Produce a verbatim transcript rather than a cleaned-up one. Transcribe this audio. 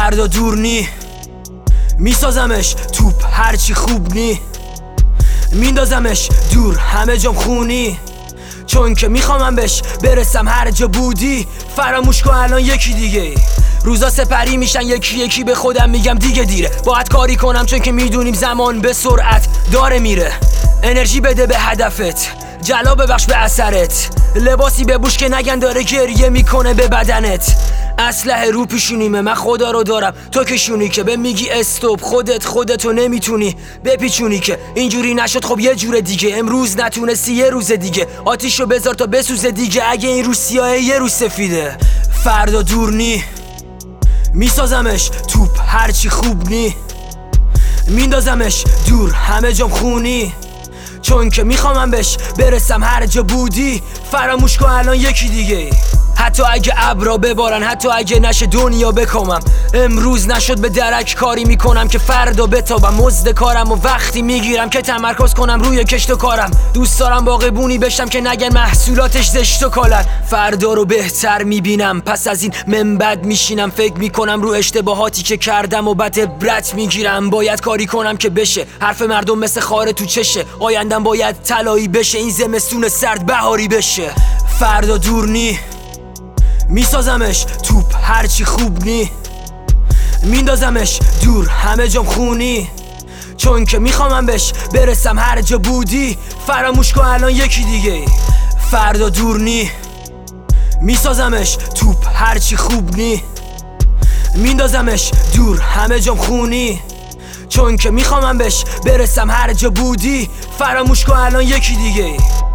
فردا دور نی، میسازمش توپ هرچی خوب نی، میندازمش دور همه جام خونی، چون که میخوامم بهش برسم هر جا بودی. فراموش کن الان یکی دیگه، روزا سپری میشن یکی یکی، به خودم میگم دیگه دیره، باید کاری کنم چون که میدونیم زمان به سرعت داره میره. انرژی بده به هدفت، جلا ببخش به اثرت، لباسی بپوش که نگن داره گریه میکنه به بدنت. اسلحه رو پیشونیمه، من خدا رو دارم تو کشونی که به میگی استوب، خودت خودتو نمیتونی بپیچونی که اینجوری نشد. خب یه جور دیگه، امروز نتونستی یه روز دیگه، آتیشو بذار تا بسوزه دیگه، اگه این روز سیاهه یه روز سفیده. فردا دور نی، میسازمش توپ هرچی خوب نی، میندازمش دور همه جام خونی، چون که میخوامم بهش برسم هر جا بودی. فراموش کن الان یکی دیگه، حتی اگه ابرا ببارن، حتی اگه نشه دنیا بکامم، امروز نشد به درک کاری میکنم که فردا بتابم. مزد کارم و وقتی میگیرم که تمرکز کنم روی کشت و کارم. دوست دارم باغبونی بشم که نگن محصولاتش زشت و کالن. فردا رو بهتر میبینم، پس از این من بد میشینم، فکر میکنم رو اشتباهاتی که کردم و بعد عبرت میگیرم. باید کاری کنم که بشه، حرف مردم مثل خاره تو چشه، آیندم باید طلایی بشه، این زمستون سرد بهاری بشه. فردا دور نی، میسازمش توپ هرچی خوب نی، میندازمش دور همه جام خونی، چون که میخوامم بهش برسم هر جا بودی. فراموش کن الان یکی دیگه، فردا دور نی، میسازمش توپ هرچی خوب نی، میندازمش دور همه جام خونی، چون که میخوامم بهش برسم هر جا بودی. فراموش کن الان یکی دیگه.